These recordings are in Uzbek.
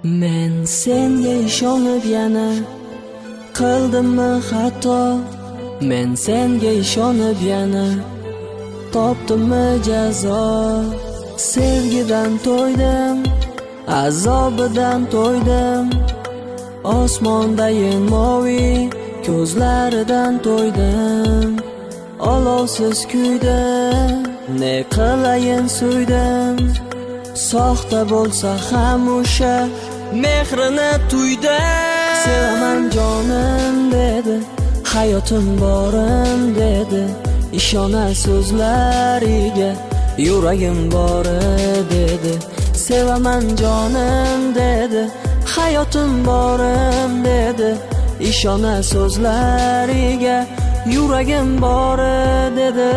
Men senga ishonib yana qildimmi xato? Men senga ishonib yana topdimmi jazo? Sevgidan to'ydim, azobidan to'ydim, osmondayin moviy ko'zlaridan to'ydim. Olovsiz kuydim, ne qilayin suydim, soxta bo'lsa ham o'sha mehrini tuydim. Sevaman jonim dedi, hayotim borim dedi, ishonar so'zlariga yuragim bor dedi. Sevaman jonim dedi, hayotim borim dedi, ishonar so'zlariga yuragim bor dedi.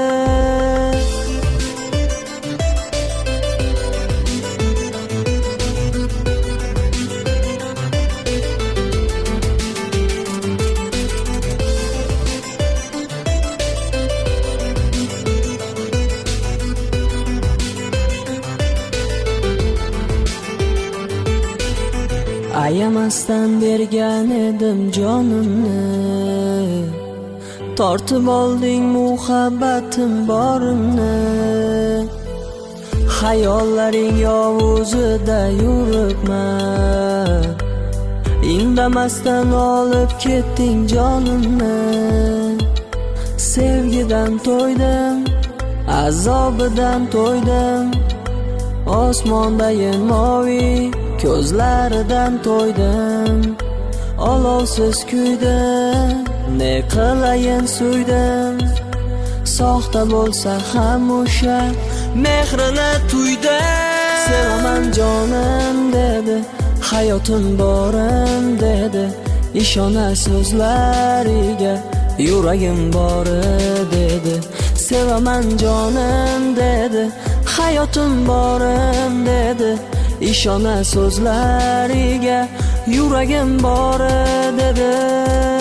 Ayamasdan bergan edim jonimni, tortib olding muhabbatim borimni. Hayollaring yovuzida yuribman, indamasdan olib ketding jonimni. Sevgidan to'ydim, azobidan to'ydim, osmondayin moviy ko'zlaridan to'ydim. Olovsiz kuydim, ne qilayin suydim, soxta bo'lsa ham o'sha mehrini tuydim. Sevaman jonim dedi, hayotim borim dedi, ishonar so'zlariga yuragim bor dedi. Sevaman jonim dedi, hayotim borim dedi, ishonar so'zlariga yuragim bor dedi.